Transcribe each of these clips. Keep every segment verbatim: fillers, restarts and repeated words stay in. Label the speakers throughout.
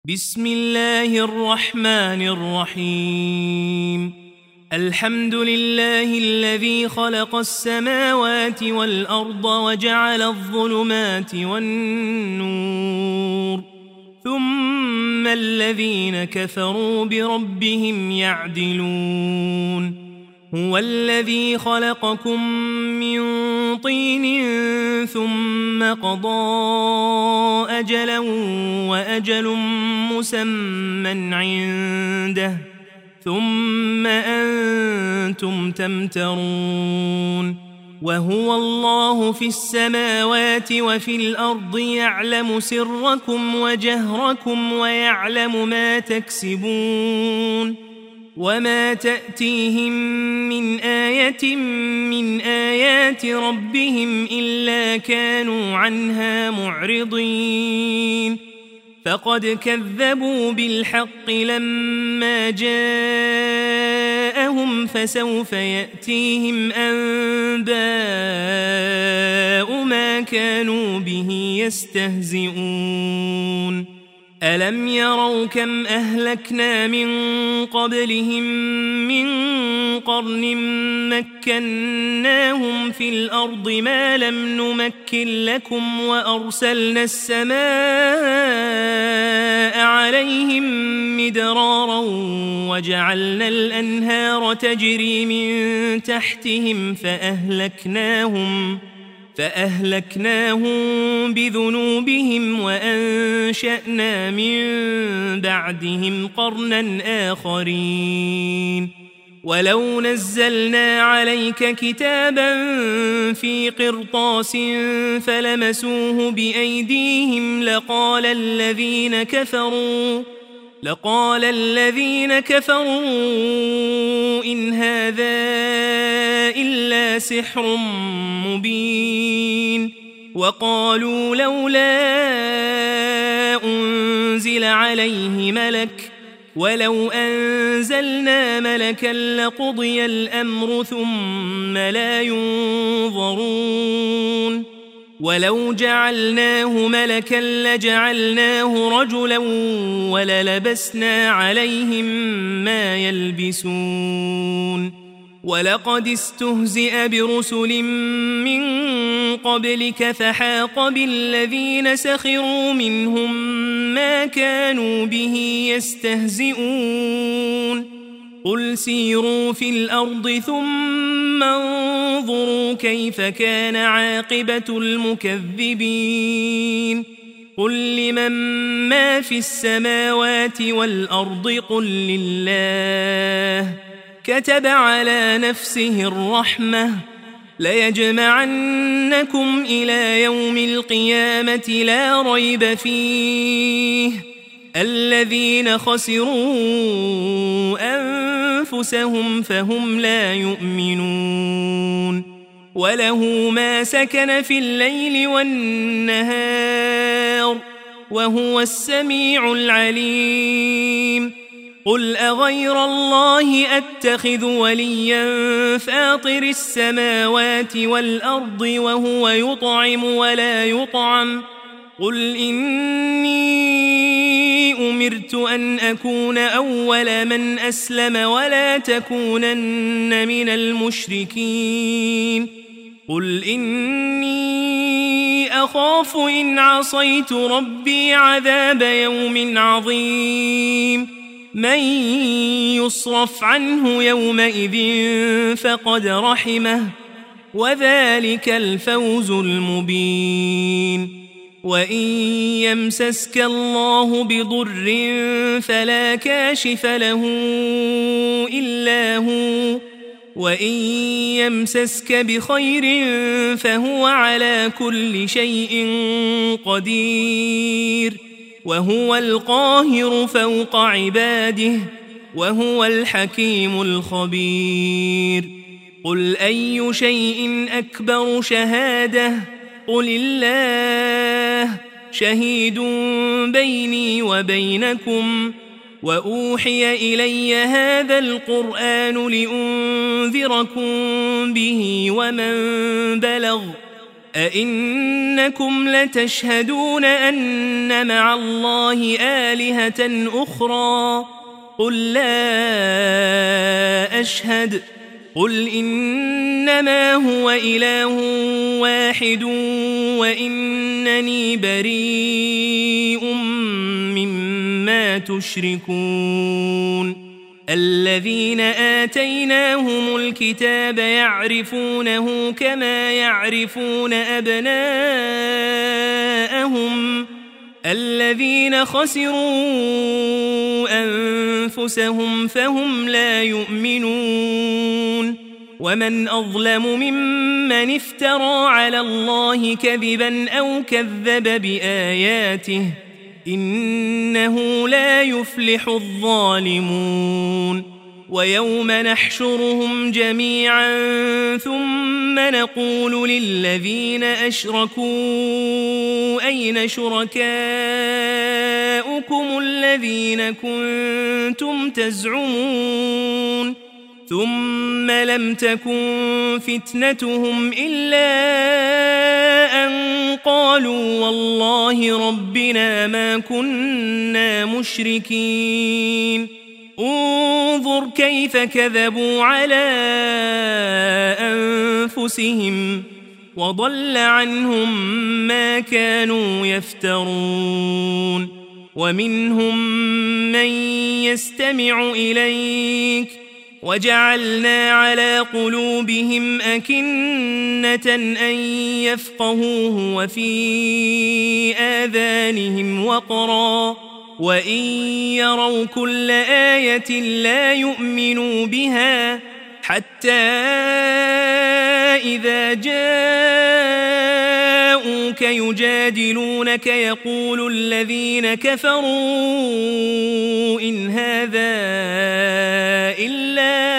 Speaker 1: بسم الله الرحمن الرحيم. الحمد لله الذي خلق السماوات والأرض وجعل الظلمات والنور ثم الذين كفروا بربهم يعدلون. هو الذي خلقكم من طين ثم قضى أجلا وأجل مسمى عنده ثم أنتم تمترون. وهو الله في السماوات وفي الأرض يعلم سركم وجهركم ويعلم ما تكسبون. وما تأتيهم من آية من آيات ربهم إلا كانوا عنها معرضين. فقد كذبوا بالحق لما جاءهم فسوف يأتيهم أنباء ما كانوا به يستهزئون. ألم يروا كم أهلكنا من قبلهم من قرن مكناهم في الأرض ما لم نمكن لكم وأرسلنا السماء عليهم مدرارا وجعلنا الأنهار تجري من تحتهم فأهلكناهم فأهلكناهم بذنوبهم وأنشأنا من بعدهم قرنا آخرين. ولو نزلنا عليك كتابا في قرطاس فلمسوه بأيديهم لقال الذين كفروا لقال الذين كفروا إن هذا إلا سحر مبين. وقالوا لولا أنزل عليه ملك ولو أنزلنا ملكا لقضي الأمر ثم لا ينظرون. ولو جعلناه ملكا لجعلناه رجلا وللبسنا عليهم ما يلبسون. ولقد استهزئ برسل من قبلك فحاق بالذين سخروا منهم ما كانوا به يستهزئون. قل سيروا في الأرض ثم انظروا كيف كان عاقبة المكذبين. قل لمن ما في السماوات والأرض قل لله كتب على نفسه الرحمة ليجمعنكم إلى يوم القيامة لا ريب فيه الذين خسروا أنفسهم فهم لا يؤمنون. وله ما سكن في الليل والنهار وهو السميع العليم. قل أغير الله أتخذ وليا فاطر السماوات والأرض وهو يطعم ولا يطعم قل إني أمرت أن أكون أول من أسلم ولا تكونن من المشركين. قل إني أخاف إن عصيت ربي عذاب يوم عظيم. من يصرف عنه يومئذ فقد رحمه وذلك الفوز المبين. وإن يمسسك الله بضر فلا كاشف له إلا هو وإن يمسسك بخير فهو على كل شيء قدير. وهو القاهر فوق عباده وهو الحكيم الخبير. قل أي شيء أكبر شهادة قل الله شهيد بيني وبينكم وأوحي إلي هذا القرآن لأنذركم به ومن بلغ أئنكم لتشهدون أن مع الله آلهة أخرى قل لا أشهد قل إنما هو إله واحد وإنني بريء مما تشركون الذين آتيناهم الكتاب يعرفونه كما يعرفون أبناءهم الذين خسروا أنفسهم فهم لا يؤمنون ومن أظلم ممن افترى على الله كذبا أو كذب بآياته إنه لا يفلح الظالمون ويوم نحشرهم جميعا ثم نقول للذين أشركوا أين شركاؤكم الذين كنتم تزعمون ثم لم تكن فتنتهم إلا أن قالوا والله ربنا ما كنا مشركين انظر كيف كذبوا على أنفسهم وضل عنهم ما كانوا يفترون ومنهم من يستمع إليك وجعلنا على قلوبهم أكنة أن يفقهوه وفي آذانهم وقرا وإن يروا كل آية لا يؤمنوا بها حتى إذا جاءوك يجادلونك يقول الذين كفروا إن هذا إلا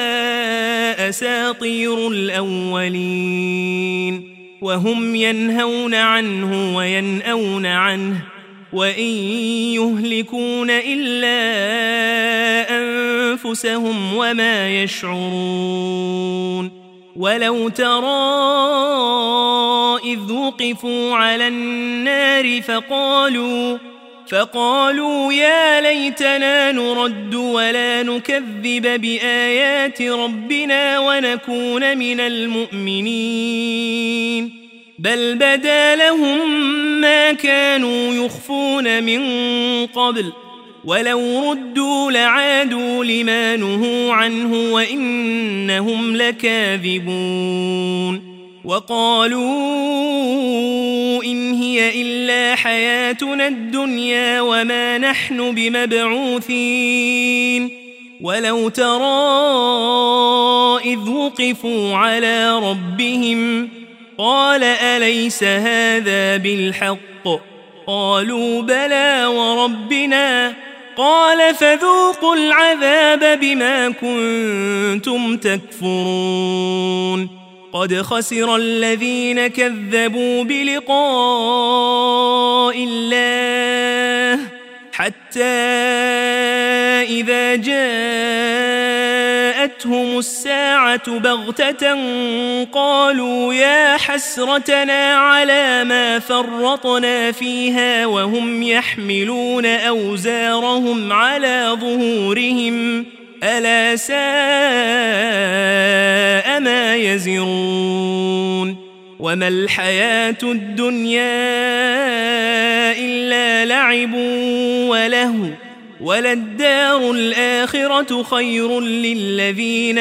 Speaker 1: أساطير الأولين وهم ينهون عنه وينأون عنه وإن يهلكون إلا أنفسهم وما يشعرون ولو ترى إذ وقفوا على النار فقالوا فقالوا يا ليتنا نرد ولا نكذب بآيات ربنا ونكون من المؤمنين بل بدا لهم ما كانوا يخفون من قبل ولو ردوا لعادوا لما نهوا عنه وإنهم لكاذبون وقالوا إن هي إلا حياتنا الدنيا وما نحن بمبعوثين ولو ترى إذ وقفوا على ربهم قال أليس هذا بالحق قالوا بلى وربنا قال فذوقوا العذاب بما كنتم تكفرون قد خسر الذين كذبوا بلقاء الله حتى إذا جاءتهم الساعة بغتة قالوا يا حسرتنا على ما فرطنا فيها وهم يحملون أوزارهم على ظهورهم ألا ساء ما يزرون وما الحياة الدنيا إلا لعب ولهو وللدار الآخرة خير للذين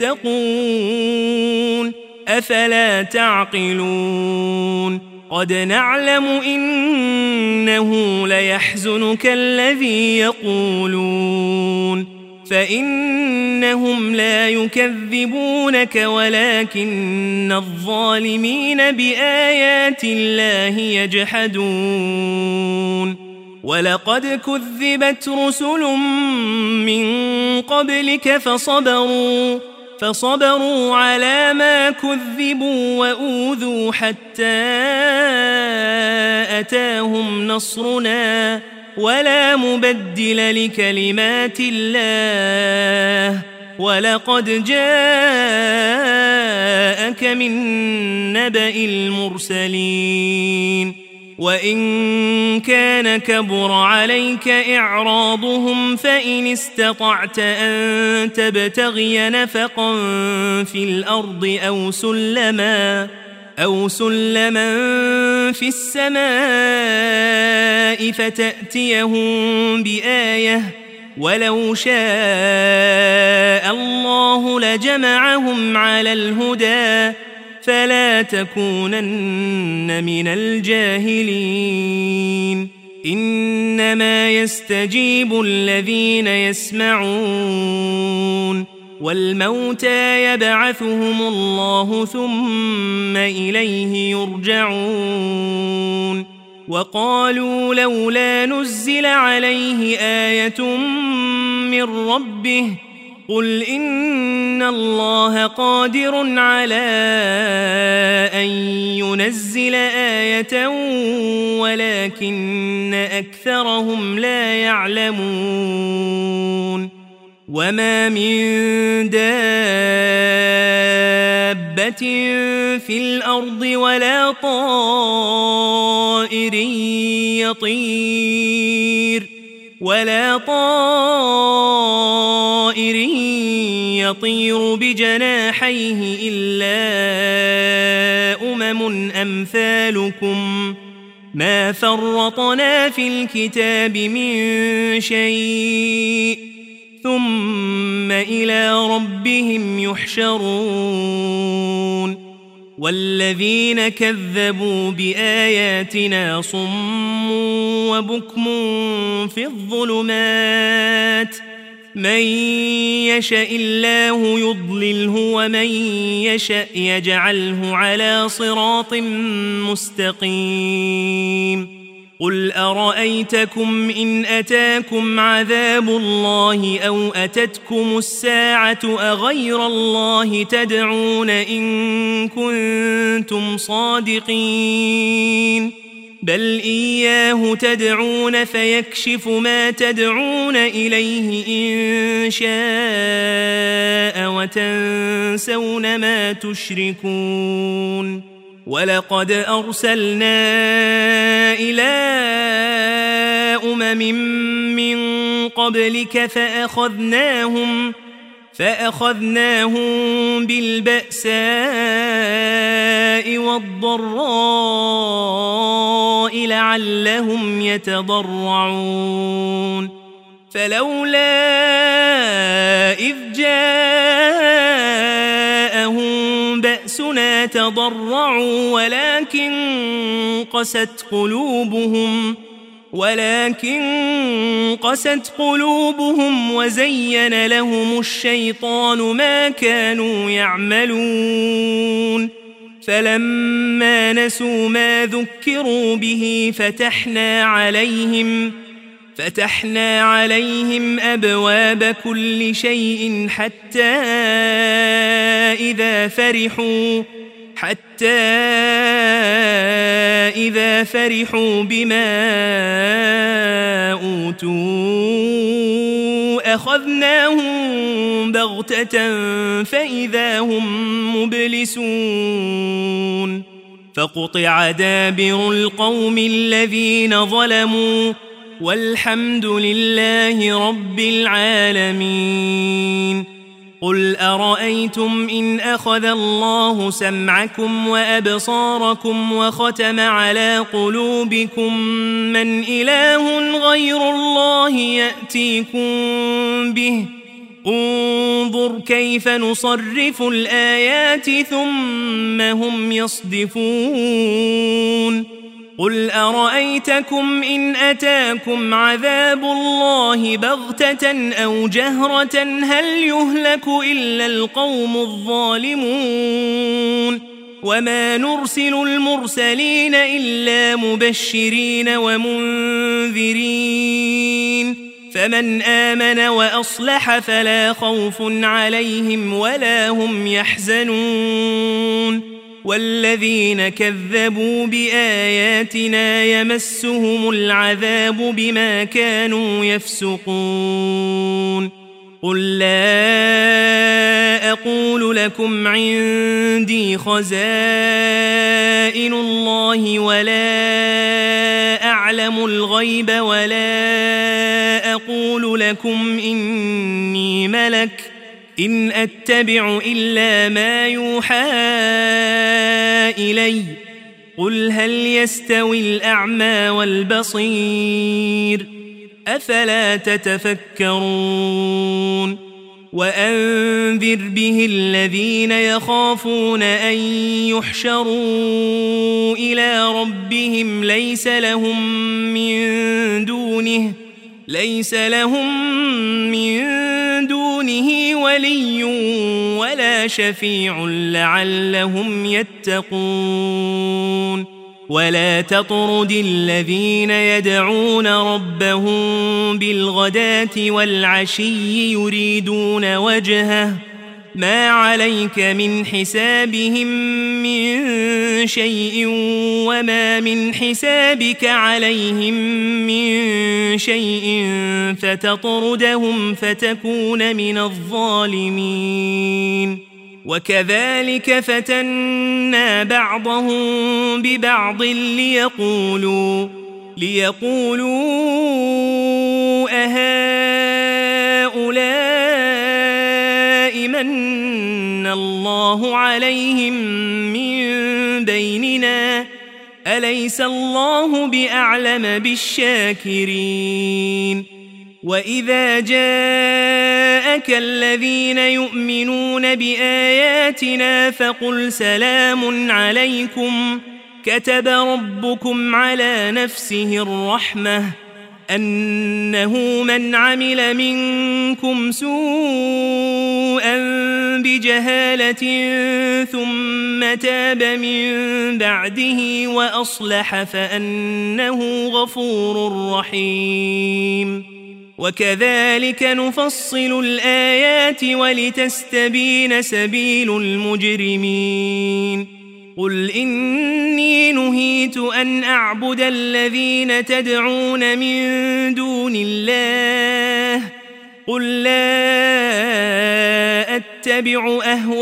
Speaker 1: يتقون أفلا تعقلون قد نعلم إنه ليحزنك الذي يقولون فإنهم لا يكذبونك ولكن الظالمين بآيات الله يجحدون ولقد كذبت رسل من قبلك فصبروا فصبروا على ما كذبوا وأوذوا حتى أتاهم نصرنا ولا مبدل لكلمات الله ولقد جاءك جاءك من نبأ المرسلين وإن كان كبر عليك إعراضهم فإن استطعت أن تبتغي نفقا في الأرض أو سلما أو سلما في السماء فتأتيهم بآية ولو شاء الله لجمعهم على الهدى فلا تكونن من الجاهلين إنما يستجيب الذين يسمعون والموتى يبعثهم الله ثم إليه يرجعون وقالوا لولا نزل عليه آية من ربه قل إن الله قادر على أن ينزل آية ولكن أكثرهم لا يعلمون وما من دابة في الأرض ولا طائر يطير ولا طائر يطير بجناحيه إلا أمم أمثالكم ما فرطنا في الكتاب من شيء ثم إلى ربهم يحشرون والذين كذبوا بآياتنا صم وبكم في الظلمات من يشاء الله يضلله ومن يشاء يجعله على صراط مستقيم قل أرأيتكم إن أتاكم عذاب الله أو أتتكم الساعة أغير الله تدعون إن كنتم صادقين بل إياه تدعون فيكشف ما تدعون إليه إن شاء وتنسون ما تشركون ولقد أرسلنا إلى أمم من قبلك فأخذناهم فأخذناهم بالبأساء والضراء لعلهم يتضرعون فلولا إذ جاءهم بأسنا تضرعوا ولكن قست قلوبهم ولكن قست قلوبهم وزين لهم الشيطان ما كانوا يعملون فلما نسوا ما ذكروا به فتحنا عليهم فتحنا عليهم أبواب كل شيء حتى إذا فرحوا حتى إذا فرحوا بما أوتوا أخذناهم بغتة فإذا هم مبلسون فقطع دابر القوم الذين ظلموا والحمد لله رب العالمين قل أرأيتم إن أخذ الله سمعكم وأبصاركم وختم على قلوبكم من إله غير الله يأتيكم به انظر كيف نصرف الآيات ثم هم يصدفون قل أرأيتكم إن أتاكم عذاب الله بغتة أو جهرة هل يهلك إلا القوم الظالمون وما نرسل المرسلين إلا مبشرين ومنذرين فمن آمن وأصلح فلا خوف عليهم ولا هم يحزنون والذين كذبوا بآياتنا يمسهم العذاب بما كانوا يفسقون قل لا أقول لكم عندي خزائن الله ولا أعلم الغيب ولا أقول لكم إني ملك إن أتبع إلا ما يوحى إلي قل هل يستوي الأعمى والبصير أفلا تتفكرون وأنذر به الذين يخافون أن يحشروا إلى ربهم ليس لهم من دونه ليس لهم من دونه ولي ولا شفيع لعلهم يتقون ولا تطرد الذين يدعون ربهم بالغداة والعشي يريدون وجهه ما عليك من حسابهم من شيء وما من حسابك عليهم من شيء فتطردهم فتكون من الظالمين وكذلك فتنا بعضهم ببعض ليقولوا ليقولوا أهؤلاء من الله عليهم من بيننا أليس الله بأعلم بالشاكرين وإذا جاءك الذين يؤمنون بآياتنا فقل سلام عليكم كتب ربكم على نفسه الرحمة أنه من عمل منكم سوءا بجهالة ثم تاب من بعده وأصلح فأنه غفور رحيم وكذلك نفصل الآيات ولتستبين سبيل المجرمين قل إني نهيت أن أعبد الذين تدعون من دون الله قل لا أتبع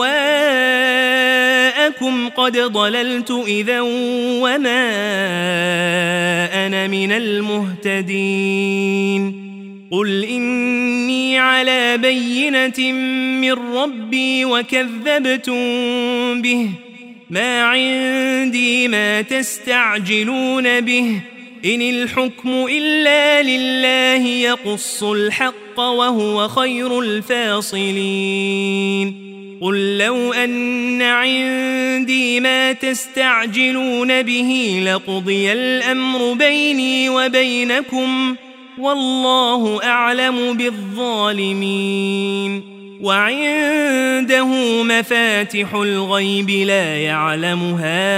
Speaker 1: أهواءكم قد ضللت إذا وما أنا من المهتدين قل إني على بينة من ربي وكذبتم به ما عندي ما تستعجلون به إن الحكم إلا لله يقص الحق وهو خير الفاصلين قل لو أن عندي ما تستعجلون به لقضي الأمر بيني وبينكم والله أعلم بالظالمين وعنده مفاتح الغيب لا يعلمها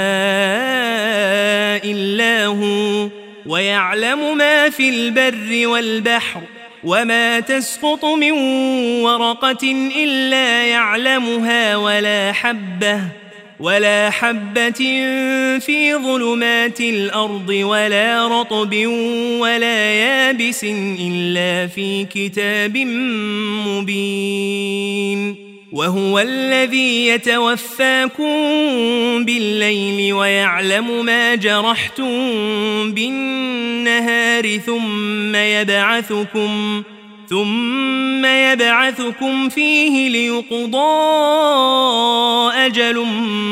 Speaker 1: إلا هو ويعلم ما في البر والبحر وما تسقط من ورقة إلا يعلمها ولا حبة ولا حبة في ظلمات الأرض ولا رطب ولا يابس إلا في كتاب مبين وهو الذي يتوفاكم بالليل ويعلم ما جرحتم بالنهار ثم يبعثكم ثم يبعثكم فيه ليقضى أجل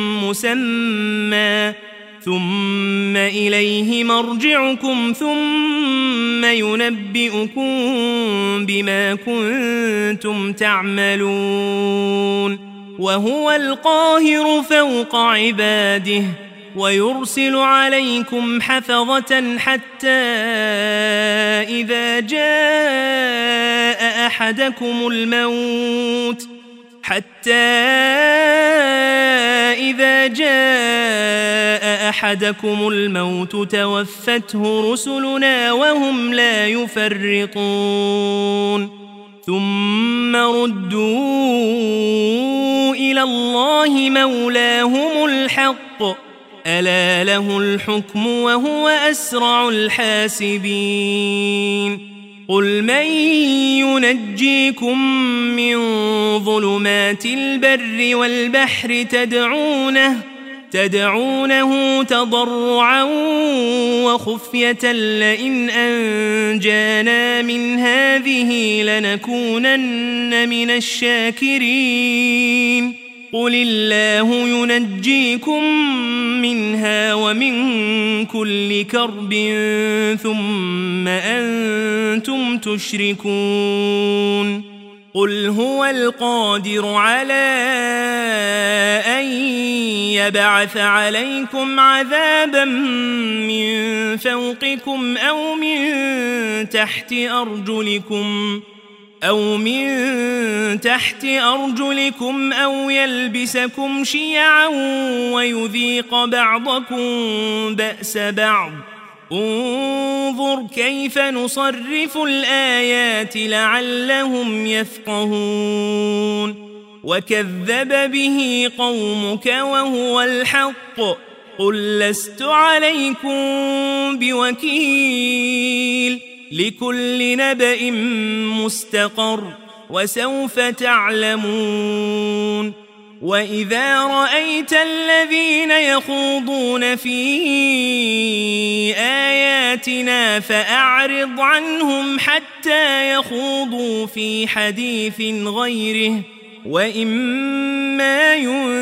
Speaker 1: مسمى ثم إليه مرجعكم ثم ينبئكم بما كنتم تعملون وهو القاهر فوق عباده ويرسل عليكم حفظة حتى إذا جاء أحدكم الموت حتى إذا جاء أحدكم الموت توفته رسلنا وهم لا يفرطون ثم ردوا إلى الله مولاهم الحق ألا له الحكم وهو أسرع الحاسبين قل من ينجيكم من ظلمات البر والبحر تدعونه تدعونه تضرعا وخفية لئن أنجانا من هذه لنكونن من الشاكرين قل الله ينجيكم منها ومن كل كرب ثم أنتم تشركون قل هو القادر على أن يبعث عليكم عذابا من فوقكم أو من تحت أرجلكم أو من تحت أرجلكم أو يلبسكم شيعا ويذيق بعضكم بأس بعض انظر كيف نصرف الآيات لعلهم يفقهون وكذب به قومك وهو الحق قل لست عليكم بوكيل لكل نبأ مستقر وسوف تعلمون وإذا رأيت الذين يخوضون في آياتنا فأعرض عنهم حتى يخوضوا في حديث غيره وإما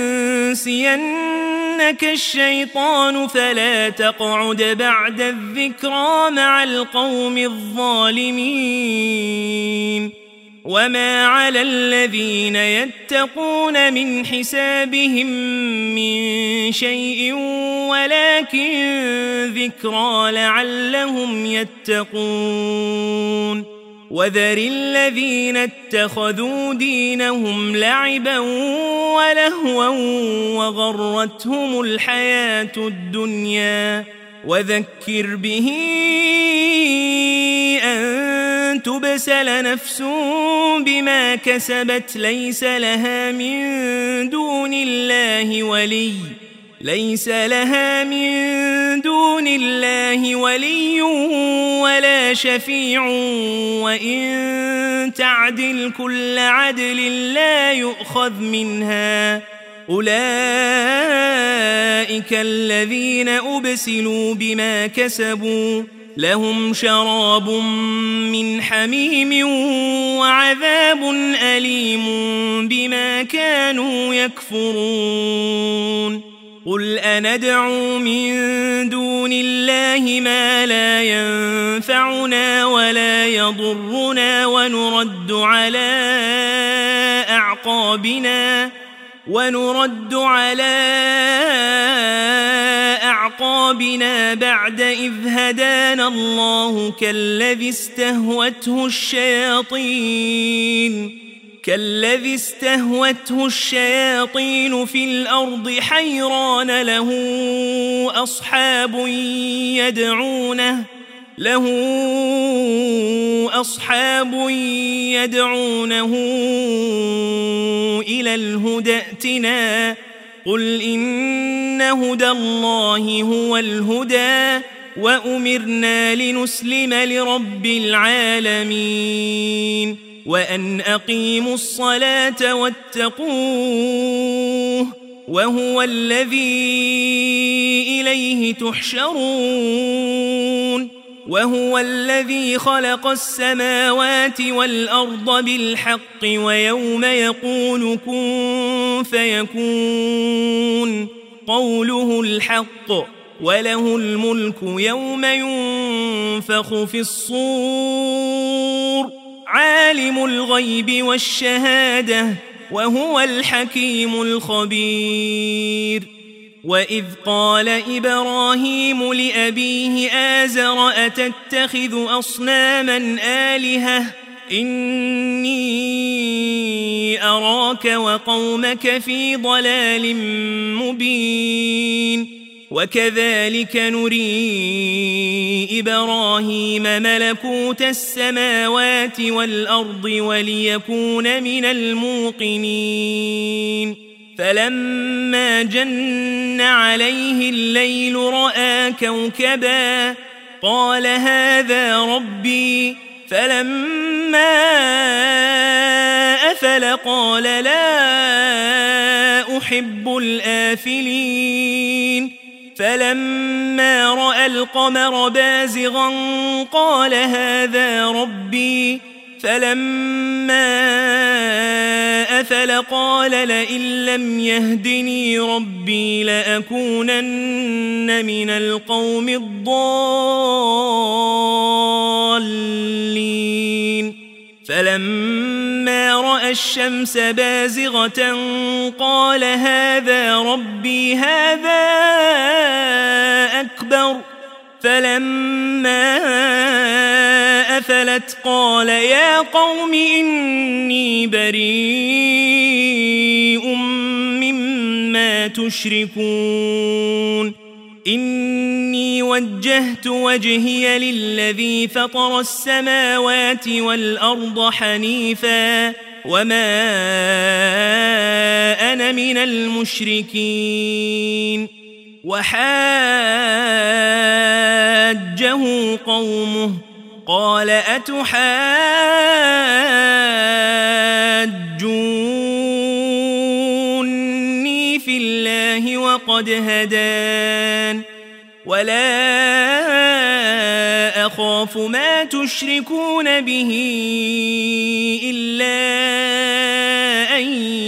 Speaker 1: ينسينك الشيطان فلا تقعد بعد الذكرى مع القوم الظالمين وما على الذين يتقون من حسابهم من شيء ولكن ذكرى لعلهم يتقون وذر الذين اتخذوا دينهم لعبا ولهوا وغرتهم الحياة الدنيا وذكر به أن تبسل نفس بما كسبت ليس لها من دون الله ولي ليس لها من دون الله ولي ولا شفيع وإن تعدل كل عدل لا يؤخذ منها أولئك الذين أبسلوا بما كسبوا لهم شراب من حميم وعذاب أليم بما كانوا يكفرون قل أندعو من دون الله ما لا ينفعنا ولا يضرنا ونرد على أعقابنا ونرد على أعقابنا بعد إذ هدانا الله كالذي استهوته الشياطين كالذي استهوته الشياطين في الأرض حيران له أصحاب يدعونه له أصحاب يدعونه إلى الهدى ائتنا قل إن هدى الله هو الهدى وأمرنا لنسلم لرب العالمين وأن أقيموا الصلاة واتقوه وهو الذي إليه تحشرون وهو الذي خلق السماوات والأرض بالحق ويوم يقول كن فيكون قوله الحق وله الملك يوم ينفخ في الصور عالم الغيب والشهادة وهو الحكيم الخبير وإذ قال إبراهيم لأبيه آزر أتتخذ أصناما آلهة إني أراك وقومك في ضلال مبين وكذلك نري إبراهيم ملكوت السماوات والأرض وليكون من الموقنين فلما جن عليه الليل رأى كوكبا قال هذا ربي فلما أفل قال لا أحب الآفلين فلما رأى القمر بازغا قال هذا ربي فلما أفل قال لئن لم يهدني ربي لأكونن من القوم الضالين فلما رأى الشمس بازغة قال هذا ربي هذا أكبر فلما أفلت قال يا قوم إني بريء مما تشركون إني وجهت وجهي للذي فطر السماوات والأرض حنيفا وما أنا من المشركين وحاجه قومه قال أتحاجوني في الله وقد هدان ولا أخاف ما تشركون به إلا أن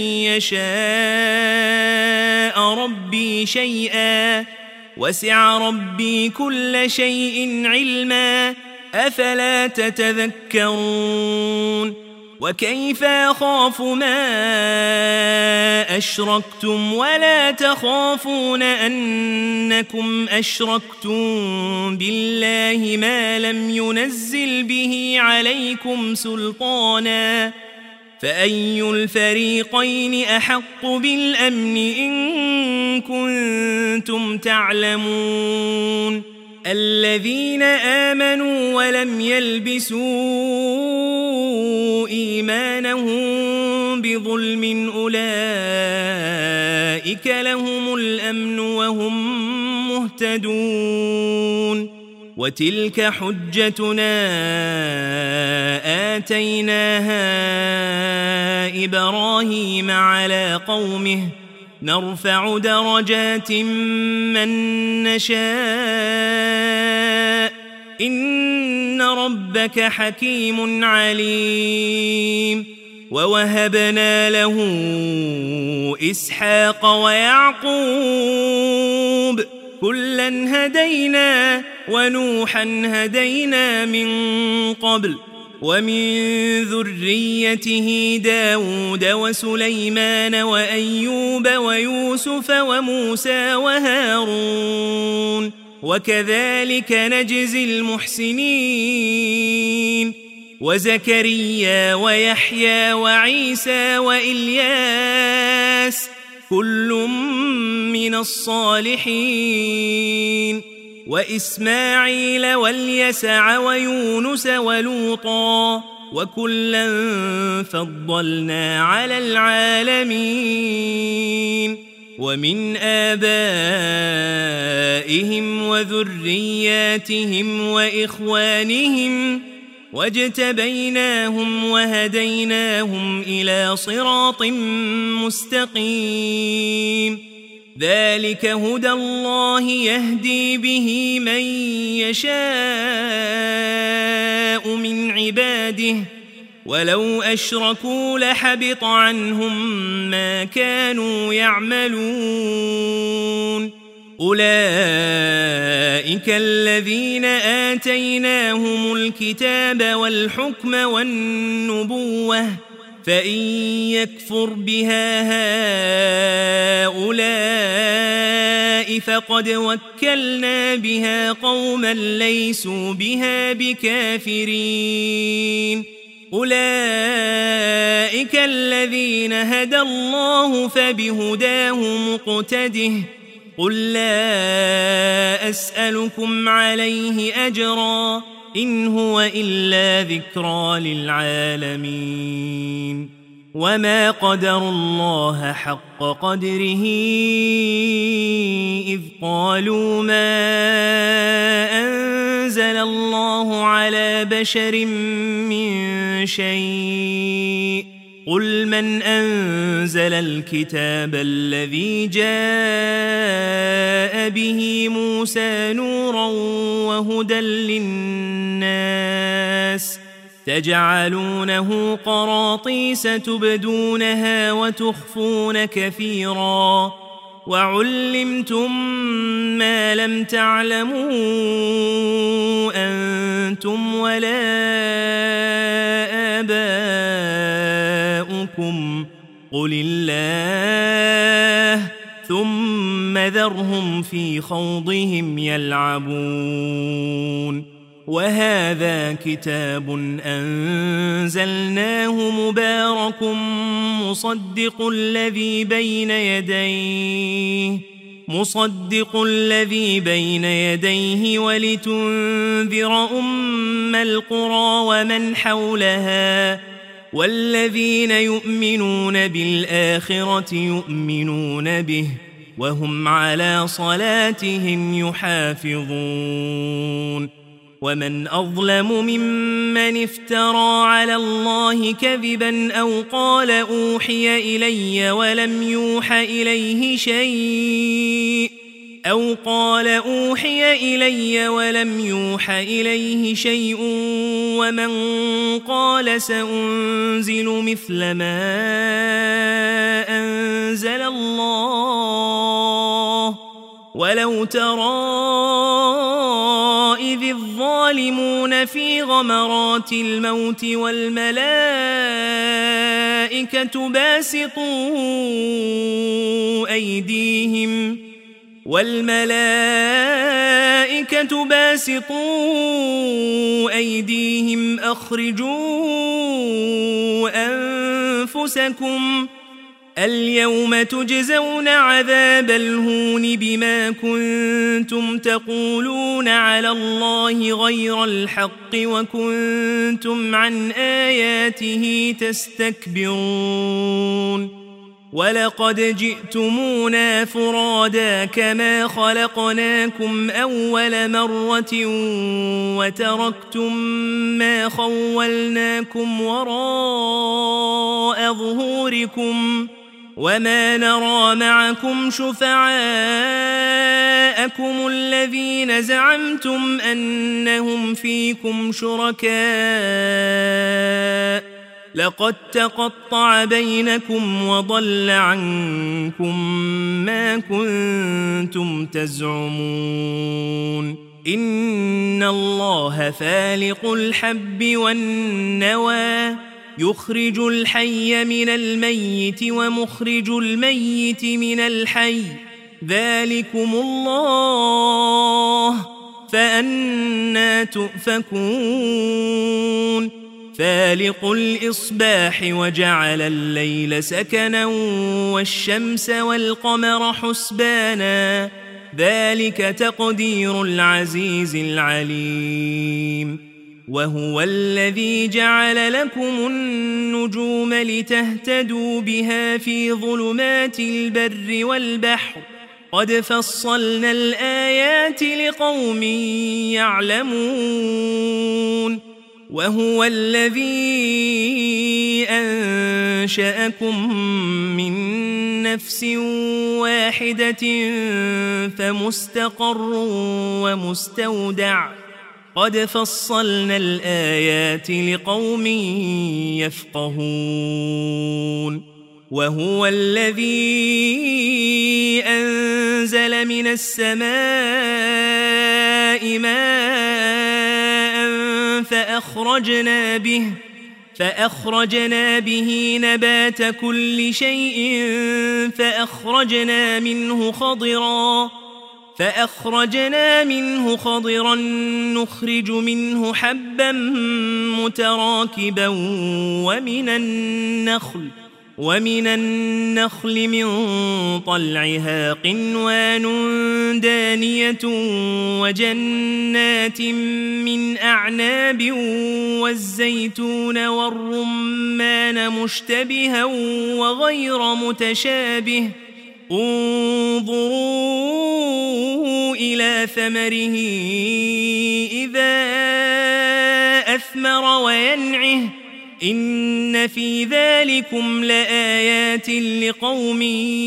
Speaker 1: يشاء ربي شيئا وسع ربي كل شيء علما أفلا تتذكرون وكيف أخاف ما أشركتم ولا تخافون أنكم أشركتم بالله ما لم ينزل به عليكم سلطانا فأي الفريقين أحق بالأمن إن كنتم تعلمون الذين آمنوا ولم يلبسوا إيمانهم بظلم أولئك لهم الأمن وهم مهتدون وتلك حجتنا آتيناها إبراهيم على قومه نرفع درجات من نشاء إن ربك حكيم عليم ووهبنا له إسحاق ويعقوب كلا هدينا ونوحا هدينا من قبل ومن ذريته داود وسليمان وأيوب ويوسف وموسى وهارون وكذلك نجزي المحسنين وزكريا ويحيى وعيسى وإلياس كل من الصالحين وإسماعيل واليسع ويونس ولوطا وكلا فضلنا على العالمين ومن آبائهم وذرياتهم وإخوانهم واجتبيناهم وهديناهم إلى صراط مستقيم ذلك هدى الله يهدي به من يشاء من عباده ولو أشركوا لحبط عنهم ما كانوا يعملون أولئك الذين آتيناهم الكتاب والحكم والنبوة فإن يكفر بها هؤلاء فقد وكلنا بها قوما ليسوا بها بكافرين أولئك الذين هدى الله فبهداه مقتده قل لا أسألكم عليه أجرا إن هو إلا ذكرى للعالمين وما قدروا الله حق قدره إذ قالوا ما أنزل الله على بشر من شيء قل من أنزل الكتاب الذي جاء به موسى نورا وهدى للناس تجعلونه قراطيس تبدونها وتخفون كثيرا وعلمتم ما لم تعلموا أنتم ولا آباؤكم قل الله ثم ذرهم في خوضهم يلعبون وهذا كتاب أنزلناه مبارك مصدق الذي بين يديه مصدق الذي بين يديه ولتنذر أم القرى ومن حولها والذين يؤمنون بالآخرة يؤمنون به وهم على صلاتهم يحافظون ومن أظلم ممن افترى على الله كذبا أو قال أوحي إلي ولم يوح إليه شيء أو قال أوحي إلي ولم يوح إليه شيء ومن قال سأنزل مثل ما أنزل الله ولو ترى إذ الظالمون في غمرات الموت والملائكة باسطوا أيديهم والملائكة باسطوا أيديهم أخرجوا أنفسكم اليوم تجزون عذاب الهون بما كنتم تقولون على الله غير الحق وكنتم عن آياته تستكبرون ولقد جئتمونا فرادا كما خلقناكم أول مرة وتركتم ما خولناكم وراء ظهوركم وما نرى معكم شفعاءكم الذين زعمتم أنهم فيكم شركاء لقد تقطع بينكم وضل عنكم ما كنتم تزعمون إن الله فالق الحب والنوى يخرج الحي من الميت ومخرج الميت من الحي ذلكم الله فأنى تؤفكون فالق الإصباح وجعل الليل سكنا والشمس والقمر حسبانا ذلك تقدير العزيز العليم وهو الذي جعل لكم النجوم لتهتدوا بها في ظلمات البر والبحر قد فصلنا الآيات لقوم يعلمون وهو الذي أنشأكم من نفس واحدة فمستقر ومستودع قد فصلنا الآيات لقوم يفقهون وهو الذي أنزل من السماء ماء فأخرجنا به فأخرجنا به نبات كل شيء فأخرجنا منه خضرا فأخرجنا منه خضرا نخرج منه حبا متراكبا ومن النخل ومن النخل من طلعها قنوان دانية وجنات من أعناب والزيتون والرمان مشتبها وغير متشابه انظروا إلى ثمره إذا أثمر وينعه إن في ذلكم لآيات لقوم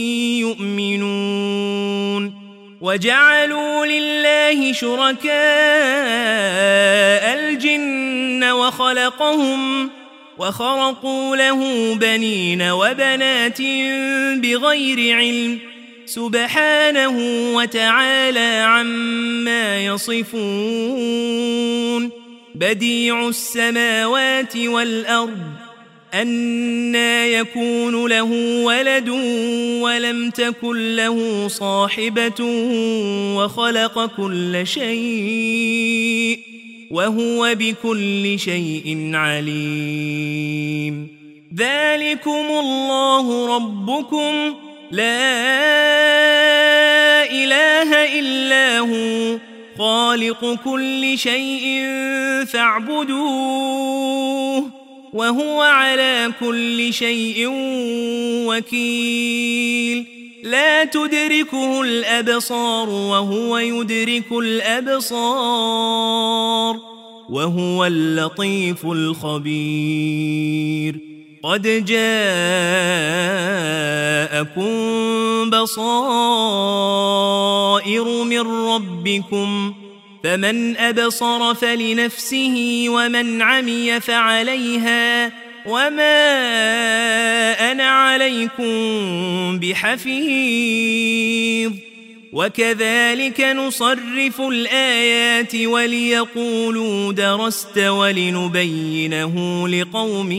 Speaker 1: يؤمنون وجعلوا لله شركاء الجن وخلقهم وخرقوا له بنين وبنات بغير علم سبحانه وتعالى عما يصفون بديع السماوات والأرض أنى يكون له ولد ولم تكن له صاحبة وخلق كل شيء وهو بكل شيء عليم ذلكم الله ربكم لا إله إلا هو خالق كل شيء فاعبدوه وهو على كل شيء وكيل لا تدركه الأبصار وهو يدرك الأبصار وهو اللطيف الخبير قد جاءكم بصائر من ربكم فمن أبصر فلنفسه ومن عمي فعليها وما أنا عليكم بحفيظ وكذلك نصرف الآيات وليقولوا درست ولنبينه لقوم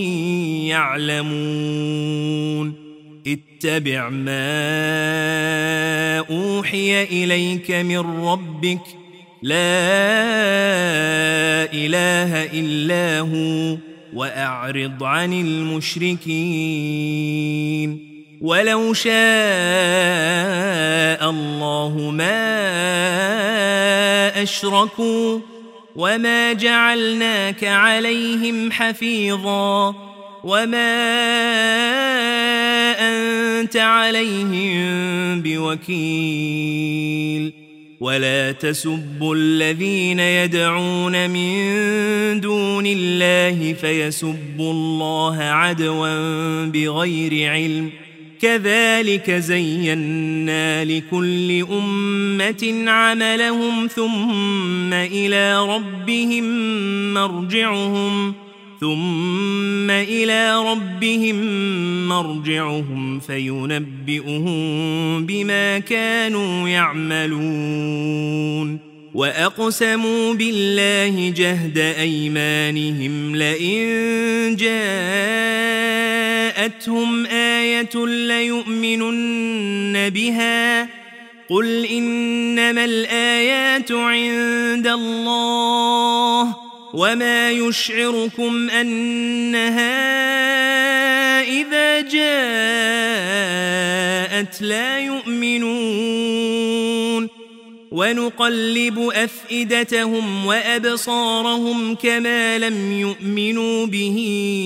Speaker 1: يعلمون اتبع ما أوحي إليك من ربك لا إله إلا هو وأعرض عن المشركين ولو شاء الله ما أشركوا وما جعلناك عليهم حفيظا وما أنت عليهم بوكيل ولا تسبوا الذين يدعون من دون الله فيسبوا الله عدوا بغير علم كذلك زينا لكل أمة عملهم ثم إلى ربهم مرجعهم ثم إلى ربهم مرجعهم فينبئهم بما كانوا يعملون وأقسموا بالله جهد أيمانهم لئن جاءتهم آية ليؤمنن بها قل إنما الآيات عند الله وما يشعركم أنها إذا جاءت لا يؤمنون ونقلب أفئدتهم وأبصارهم كما لم يؤمنوا به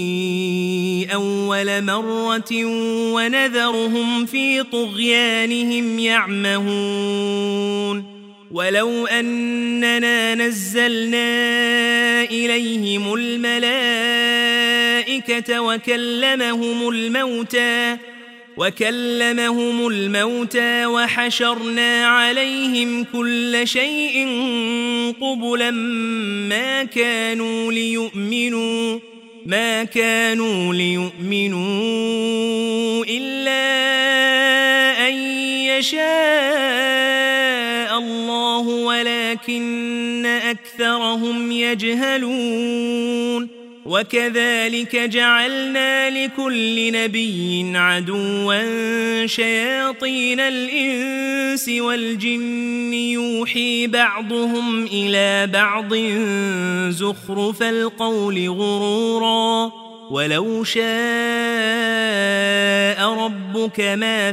Speaker 1: أول مرة ونذرهم في طغيانهم يعمهون ولو أننا نزلنا إليهم الملائكة وكلمهم الموتى وكلمهم الموتى وحشرنا عليهم كل شيء قبلا ما كانوا ليؤمنوا ما كانوا ليؤمنوا إلا أن يشاء الله ولكن أكثرهم يجهلون وكذلك جعلنا لكل نبي عدوا شياطين الإنس والجن يوحي بعضهم إلى بعض زخرف القول غرورا ولو شاء ربك ما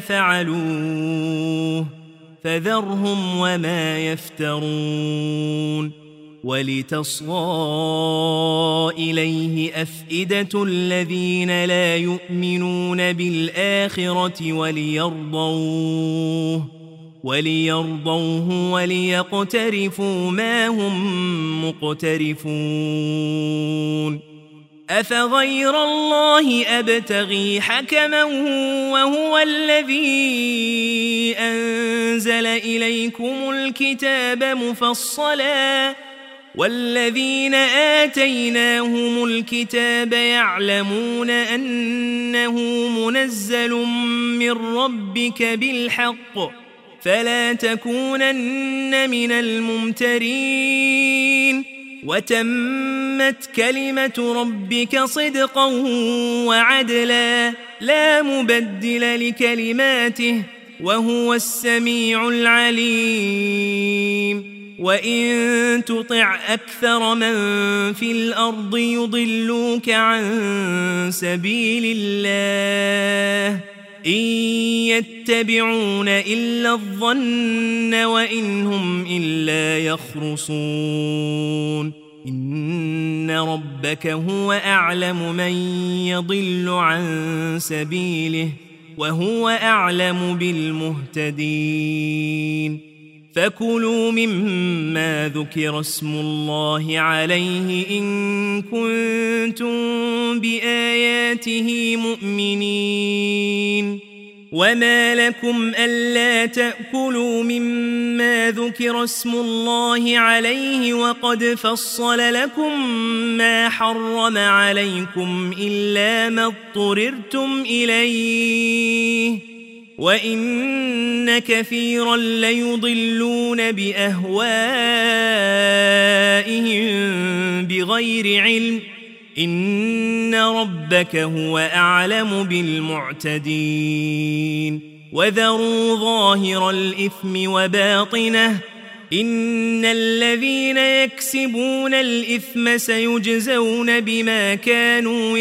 Speaker 1: فعلوه فذرهم وما يفترون ولتصغى إليه أفئدة الذين لا يؤمنون بالآخرة وليرضوه وليرضوه وليقترفوا ما هم مقترفون أفغير الله أبتغي حكما وهو الذي أنزل إليكم الكتاب مفصلا والذين آتيناهم الكتاب يعلمون أنه منزل من ربك بالحق فلا تكونن من الممترين وتمت كلمة ربك صدقا وعدلا لا مبدل لكلماته وهو السميع العليم وإن تطع أكثر من في الأرض يضلوك عن سبيل الله إن يتبعون إلا الظن وإن هم إلا يخرصون إن ربك هو أعلم من يضل عن سبيله وهو أعلم بالمهتدين فكلوا مما ذكر اسم الله عليه إن كنتم بآياته مؤمنين وما لكم ألا تأكلوا مما ذكر اسم الله عليه وقد فصل لكم ما حرم عليكم إلا ما اضطررتم إليه وإن كثيرا ليضلون بأهوائهم بغير علم إن ربك هو أعلم بالمعتدين وذروا ظاهر الإثم وباطنه إن الذين يكسبون الإثم سيجزون بما كانوا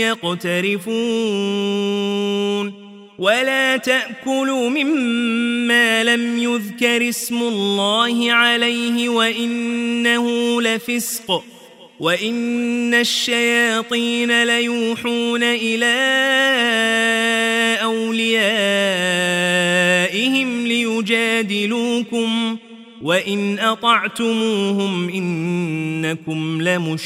Speaker 1: يقترفون ولا تأكلوا مما لم يذكر اسم الله عليه وإنه لفسق وإن الشياطين ليوحون إلى أوليائهم ليجادلوكم وإن أطعتموهم إنكم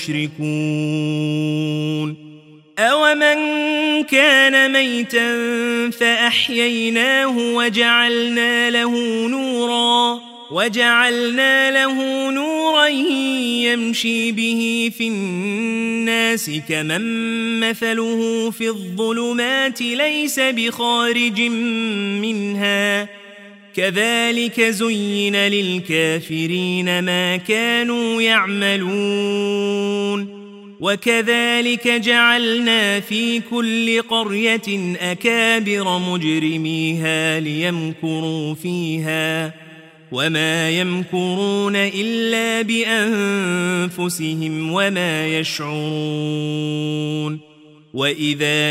Speaker 1: لمشركون أومن كان ميتا فأحييناه وجعلنا له نورا وجعلنا له نورا يمشي به في الناس كمن مثله في الظلمات ليس بخارج منها كذلك زين للكافرين ما كانوا يعملون وكذلك جعلنا في كل قرية أكابر مجرميها ليمكروا فيها وما يمكرون إلا بأنفسهم وما يشعرون وإذا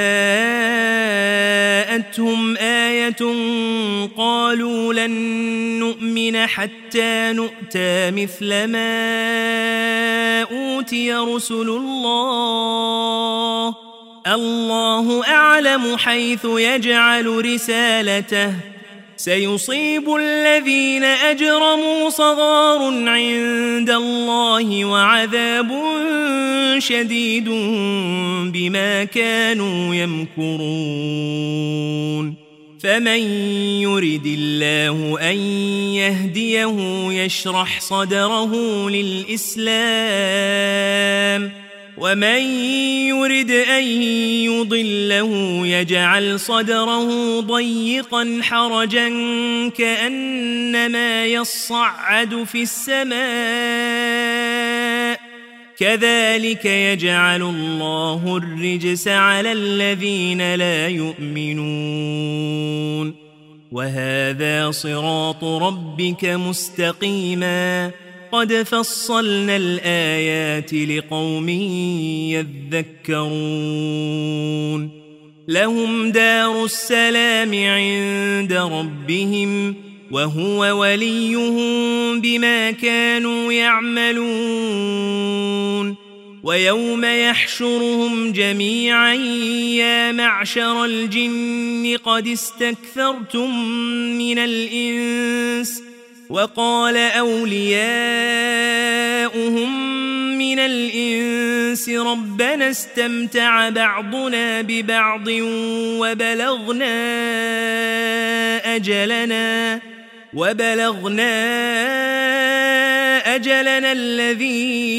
Speaker 1: جاءتهم آية قالوا لن نؤمن حتى نؤتى مثل ما أوتي رسل الله الله أعلم حيث يجعل رسالته سيصيب الذين أجرموا صغار عند الله وعذاب شديد بما كانوا يمكرون فمن يرد الله أن يهديه يشرح صدره للإسلام ومن يرد أن يضله يجعل صدره ضيقا حرجا كأنما يصعد في السماء كذلك يجعل الله الرجس على الذين لا يؤمنون وهذا صراط ربك مستقيما قد فصلنا الآيات لقوم يذكرون لهم دار السلام عند ربهم وهو وليهم بما كانوا يعملون ويوم يحشرهم جميعا يا معشر الجن قد استكثرتم من الإنس وقال أولياؤهم من الإنس ربنا استمتع بعضنا ببعض وبلغنا أجلنا وبلغنا أجلنا الذي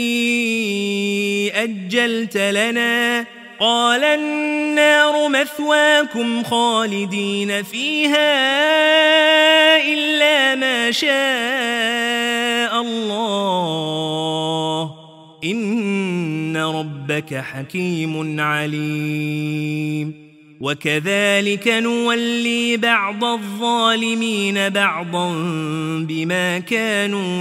Speaker 1: أجلت لنا قال النار مثواكم خالدين فيها إلا ما شاء الله إن ربك حكيم عليم وكذلك نولي بعض الظالمين بعضا بما كانوا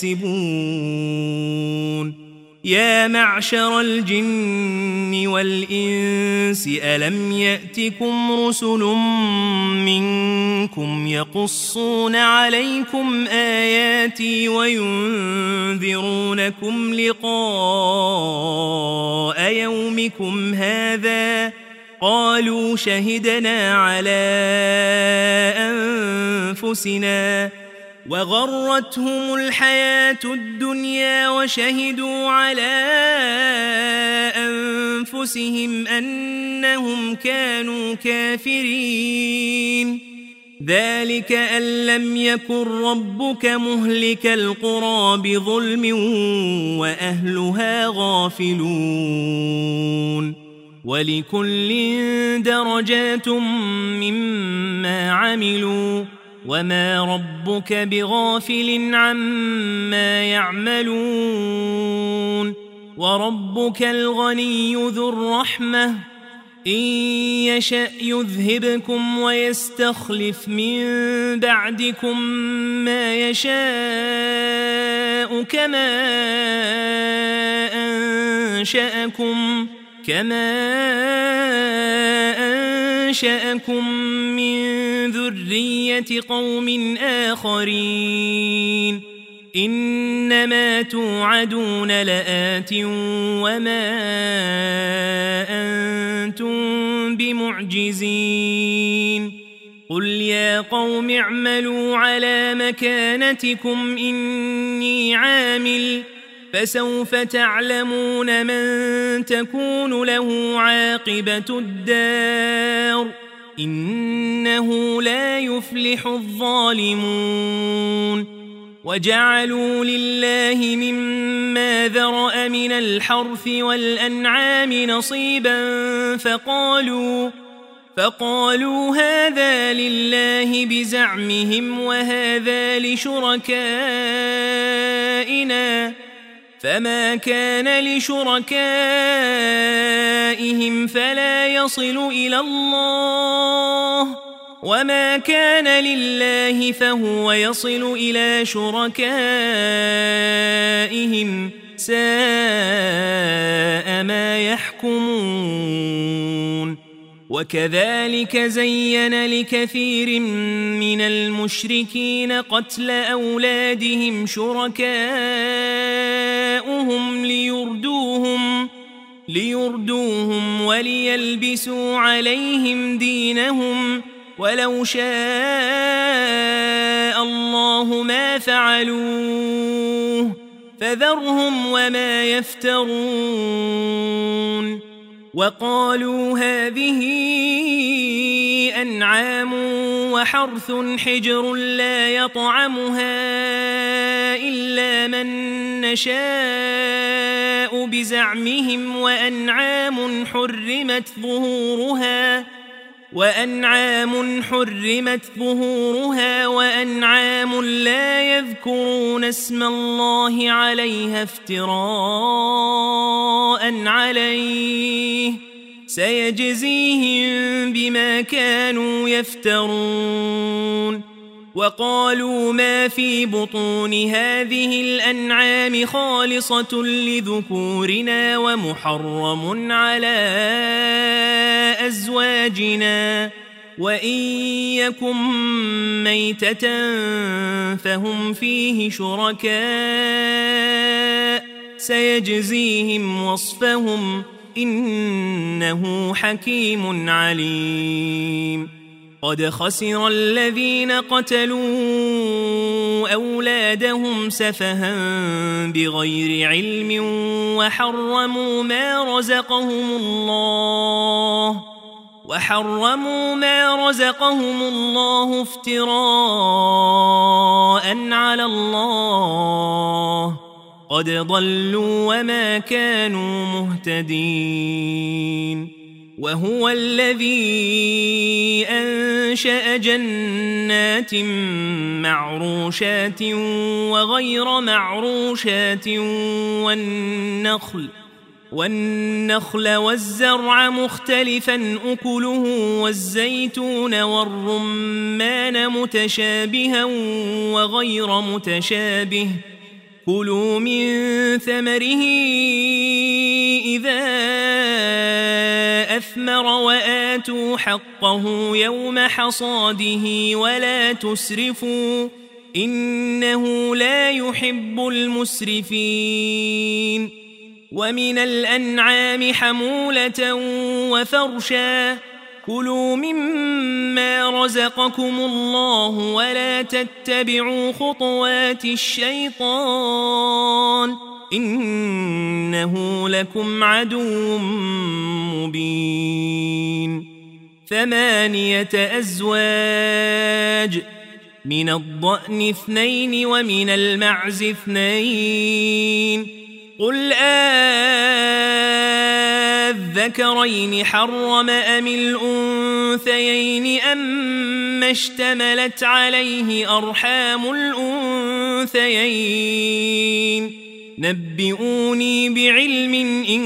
Speaker 1: يكسبون يا معشر الجن والإنس ألم يأتكم رسل منكم يقصون عليكم آياتي وينذرونكم لقاء يومكم هذا قالوا شهدنا على أنفسنا وغرتهم الحياة الدنيا وشهدوا على أنفسهم أنهم كانوا كافرين ذلك أن لم يكن ربك مهلك القرى بظلم وأهلها غافلون ولكل درجات مما عملوا وما ربك بغافل عما يعملون وربك الغني ذو الرحمة إن يشأ يذهبكم ويستخلف من بعدكم ما يشاء كما أنشأكم كما أنشأكم من ذرية قوم آخرين إنما توعدون لآت وما أنتم بمعجزين قل يا قوم اعملوا على مكانتكم إني عامل فسوف تعلمون من تكون له عاقبة الدار إنه لا يفلح الظالمون وجعلوا لله مما ذرأ من الحرث والأنعام نصيبا فقالوا فقالوا هذا لله بزعمهم وهذا لشركائنا فما كان لشركائهم فلا يصل إلى الله وما كان لله فهو يصل إلى شركائهم ساء ما يحكمون وكذلك زين لكثير من المشركين قتل أولادهم شركاؤهم ليردوهم ليردوهم وليلبسوا عليهم دينهم ولو شاء الله ما فعلوه فذرهم وما يفترون وقالوا هذه أنعام وحرث حجر لا يطعمها إلا من نشاء بزعمهم وأنعام حرمت ظهورها وأنعام حرمت ظهورها وأنعام لا يذكرون اسم الله عليها افتراء عليه سيجزيهم بما كانوا يفترون وقالوا ما في بطون هذه الأنعام خالصة لذكورنا ومحرم على أزواجنا وإن يكن ميتة فهم فيه شركاء سيجزيهم وصفهم إنه حكيم عليم قد خسر الذين قتلوا أولادهم سفها بغير علم وحرموا ما رزقهم الله وحرموا ما رزقهم الله افتراء على الله قد ضلوا وما كانوا مهتدين وهو الذي أنشأ جنات معروشات وغير معروشات والنخل والنخل والزرع مختلفا أكله والزيتون والرمان متشابها وغير متشابه كلوا من ثمره إذا أثمر وآتوا حقه يوم حصاده ولا تسرفوا إنه لا يحب المسرفين ومن الأنعام حمولة وفرشا كلوا مما رزقكم الله ولا تتبعوا خطوات الشيطان إنه لكم عدو مبين ثمانية أزواج من الضأن اثنين ومن المعز اثنين قل آذكرين حرم أم الأنثيين أما اشتملت عليه أرحام الأنثيين نبئوني بعلم إن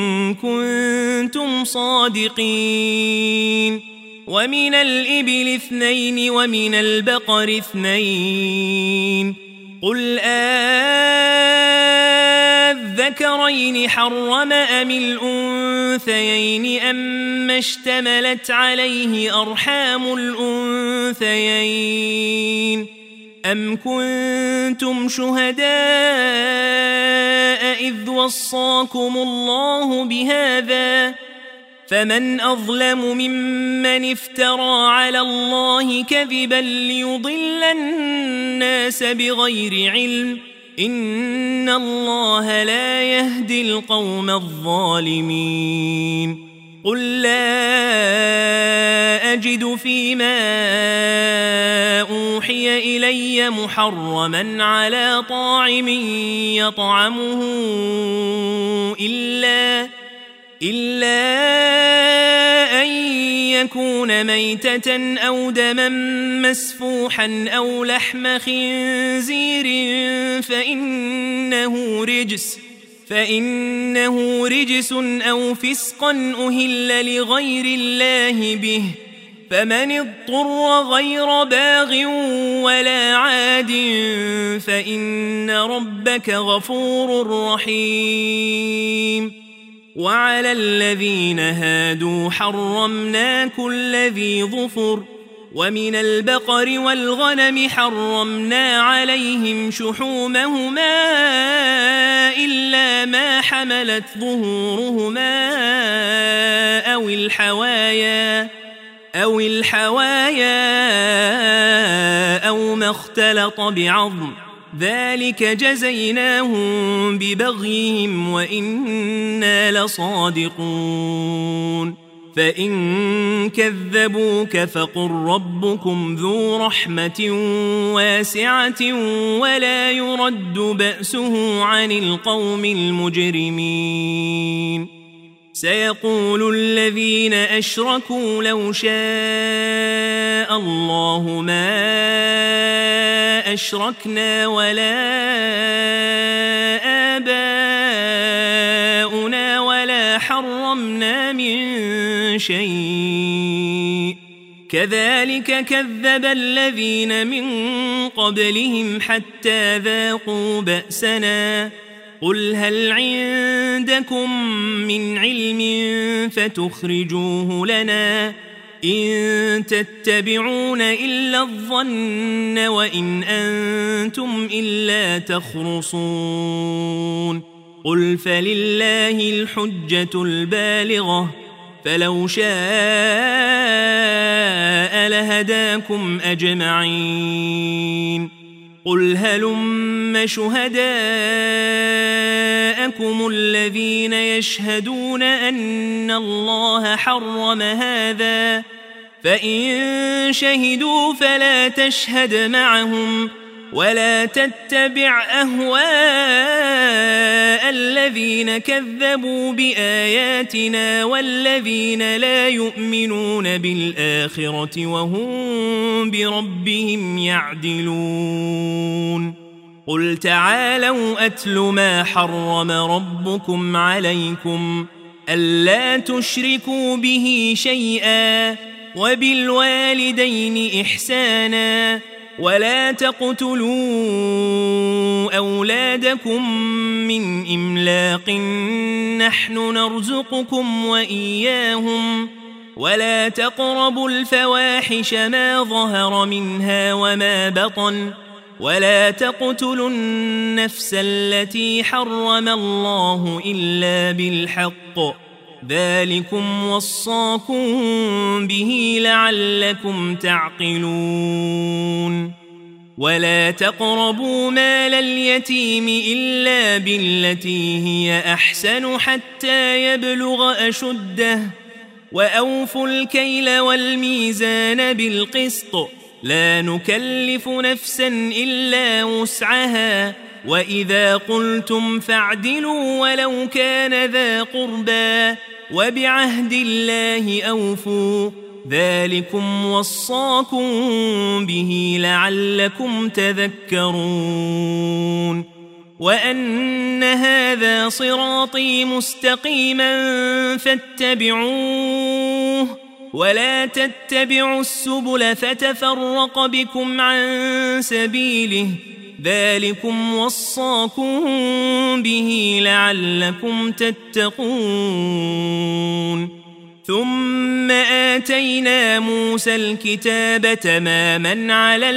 Speaker 1: كنتم صادقين ومن الإبل اثنين ومن البقر اثنين قل آذكرين حرم أم الأنثيين أما اشتملت عليه أرحام الأنثيين أم كنتم شهداء إذ وصاكم الله بهذا فمن أظلم ممن افترى على الله كذبا ليضل الناس بغير علم إن الله لا يهدي القوم الظالمين قل لا أجد فيما أوحي إلي محرما على طاعم يطعمه إلا إلا أن يكون ميتة أو دما مسفوحا أو لحم خنزير فإنه رجس فإنه رجس أو فسقا أهل لغير الله به فمن اضطر غير باغ ولا عاد فإن ربك غفور رحيم وعلى الذين هادوا حرمنا كل ذي ظفر ومن البقر والغنم حرمنا عليهم شحومهما إلا ما حملت ظهورهما أو الحوايا أو الحوايا أو ما اختلط بعظم ذلك جزيناهم ببغيهم وإنا لصادقون فإن كذبوك فقل ربكم ذو رحمة واسعة ولا يرد بأسه عن القوم المجرمين سيقول الذين أشركوا لو شاء الله ما أشركنا ولا آباؤنا ولا حرمنا من شيء كذلك كذب الذين من قبلهم حتى ذاقوا بأسنا قل هل عندكم من علم فتخرجوه لنا إن تتبعون إلا الظن وإن أنتم إلا تخرصون قل فلله الحجة البالغة فلو شاء لهداكم أجمعين قل هلم شهداءكم الذين يشهدون أن الله حرم هذا فإن شهدوا فلا تشهد معهم ولا تتبع أهواء الذين كذبوا بآياتنا والذين لا يؤمنون بالآخرة وهم بربهم يعدلون قل تعالوا أتل ما حرم ربكم عليكم ألا تشركوا به شيئا وبالوالدين إحسانا ولا تقتلوا أولادكم من إملاق نحن نرزقكم وإياهم ولا تقربوا الفواحش ما ظهر منها وما بطن ولا تقتلوا النفس التي حرم الله إلا بالحق ذلكم وصاكم به لعلكم تعقلون ولا تقربوا مال اليتيم إلا بالتي هي أحسن حتى يبلغ أشده وأوفوا الكيل والميزان بالقسط لا نكلف نفسا إلا وسعها وإذا قلتم فاعدلوا ولو كان ذا قربى وبعهد الله أوفوا ذلكم وصاكم به لعلكم تذكرون وأن هذا صراطي مستقيما فاتبعوه ولا تتبعوا السبل فتفرق بكم عن سبيله ذلكم وصاكم به لعلكم تتقون ثم آتينا موسى الكتاب تماما على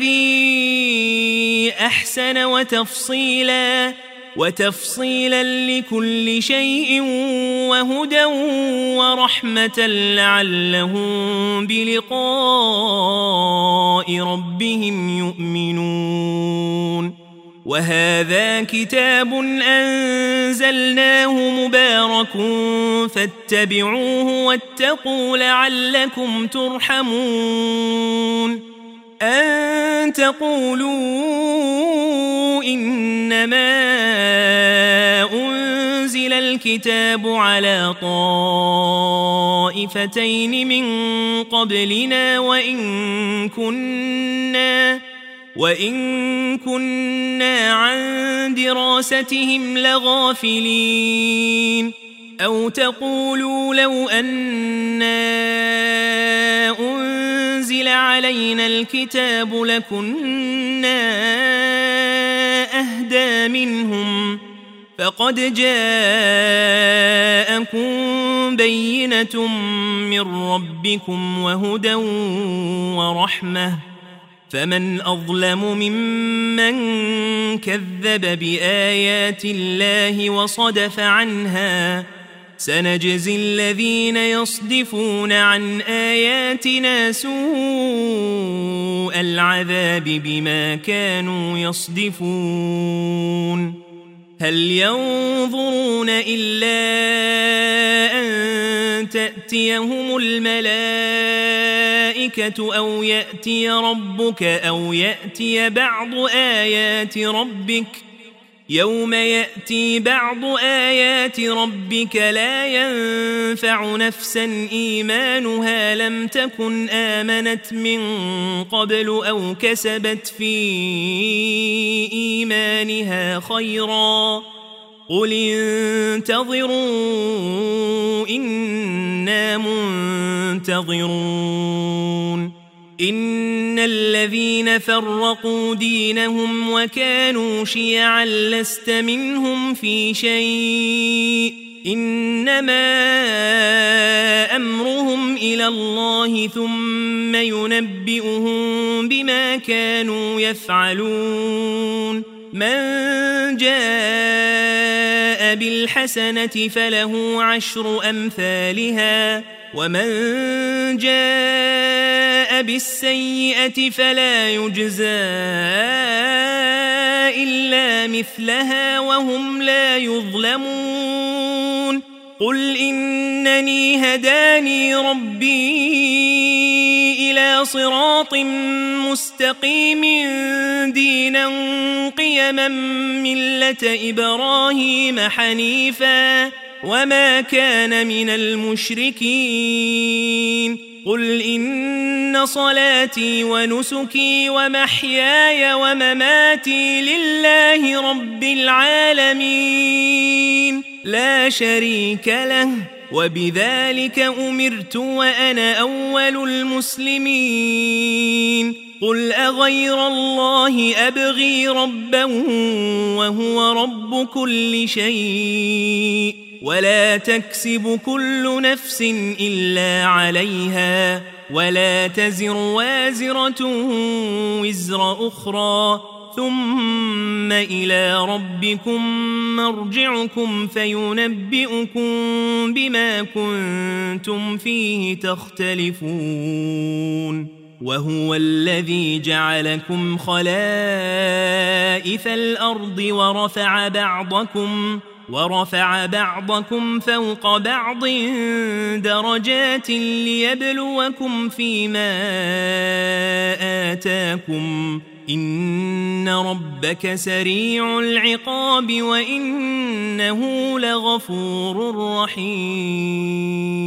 Speaker 1: الذي أحسن وتفصيلا وتفصيلا لكل شيء وهدى ورحمة لعلهم بلقاء ربهم يؤمنون وهذا كتاب أنزلناه مبارك فاتبعوه واتقوا لعلكم ترحمون أن تقولوا إنما أنزل الكتاب على طائفتين من قبلنا وإن كنا وإن كنا عن دراستهم لغافلين أو تقولوا لو أنا أنزل علينا الكتاب لكنا أهدى منهم فقد جاءكم بينة من ربكم وهدى ورحمة فمن أظلم ممن كذب بآيات الله وصدف عنها سنجزي الذين يصدفون عن آياتنا سوء العذاب بما كانوا يصدفون هل ينظرون إلا أن تأتيهم الملائكة أو يأتي ربك أو يأتي بعض آيات ربك يوم يأتي بعض آيات ربك لا ينفع نفسا إيمانها لم تكن آمنت من قبل أو كسبت في إيمانها خيرا قل انتظروا إنا منتظرون إن الذين فرقوا دينهم وكانوا شيعا لست منهم في شيء إنما أمرهم إلى الله ثم ينبئهم بما كانوا يفعلون من جاء بالحسنة فله عشر أمثالها ومن جاء بالسيئة فلا يجزى إلا مثلها وهم لا يظلمون قل إنني هداني ربي إلى صراط مستقيم دينا قيما ملة إبراهيم حنيفا وما كان من المشركين قل إن صلاتي ونسكي ومحياي ومماتي لله رب العالمين لا شريك له وبذلك أمرت وأنا أول المسلمين قل أغير الله أبغي ربا وهو رب كل شيء ولا تكسب كل نفس إلا عليها ولا تزر وازرة وزر أخرى ثم إلى ربكم مرجعكم فينبئكم بما كنتم فيه تختلفون وهو الذي جعلكم خلائف الأرض ورفع بعضكم ورفع بعضكم فوق بعض درجات ليبلوكم فيما آتاكم إن ربك سريع العقاب وإنه لغفور رحيم